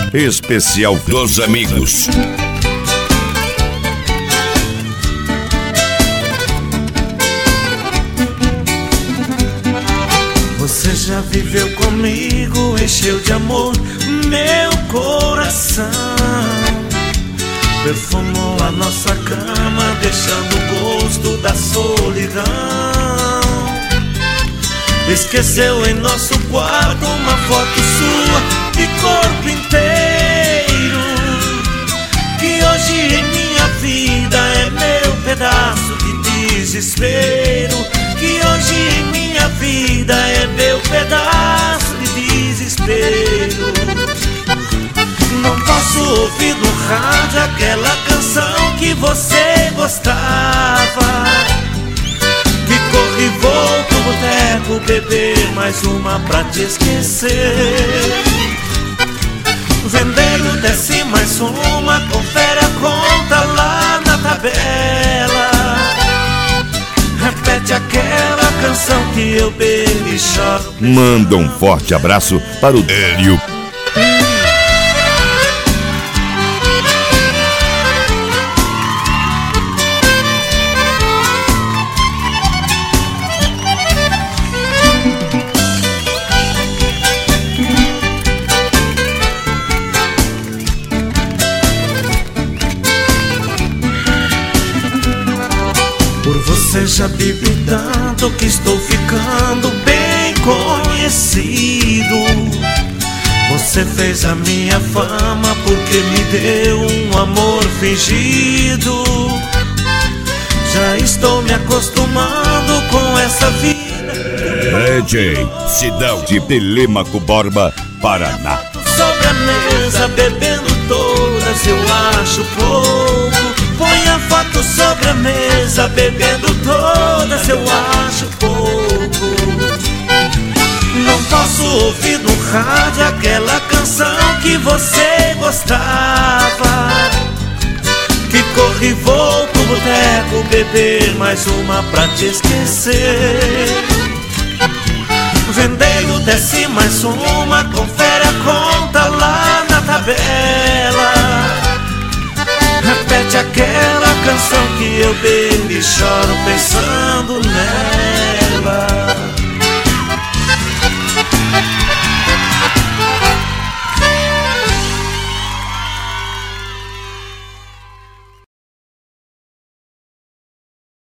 especial dos amigos. Você já viveu comigo, encheu de amor meu coração, perfumou a nossa cama, deixando o gosto da solidão. Esqueceu em nosso quarto uma foto sua de corpo inteiro, que hoje em minha vida é meu pedaço de desespero, que hoje em minha vida é meu pedaço de desespero. Não posso ouvir no rádio aquela canção que você gostava, que corre e vou pro boteco beber mais uma pra te esquecer. Vendendo desce mais uma, confere a conta lá na tabela, repete aquela canção que eu bebo e choro. Manda um forte abraço para o Hélio. Você já bebi tanto que estou ficando bem conhecido. Você fez a minha fama porque me deu um amor fingido. Já estou me acostumando com essa vida. DJ Sidão de Telêmaco Borba, Paraná. Sobre a mesa bebendo todas eu acho pouco. Põe a foto sobre a mesa, bebendo todas, eu acho pouco. Não posso ouvir no rádio aquela canção que você gostava, que corre e vou pro boteco beber mais uma pra te esquecer. Vendeiro desce mais uma, confere a conta lá na tabela, repete aquela canção que eu bebo e choro pensando nela.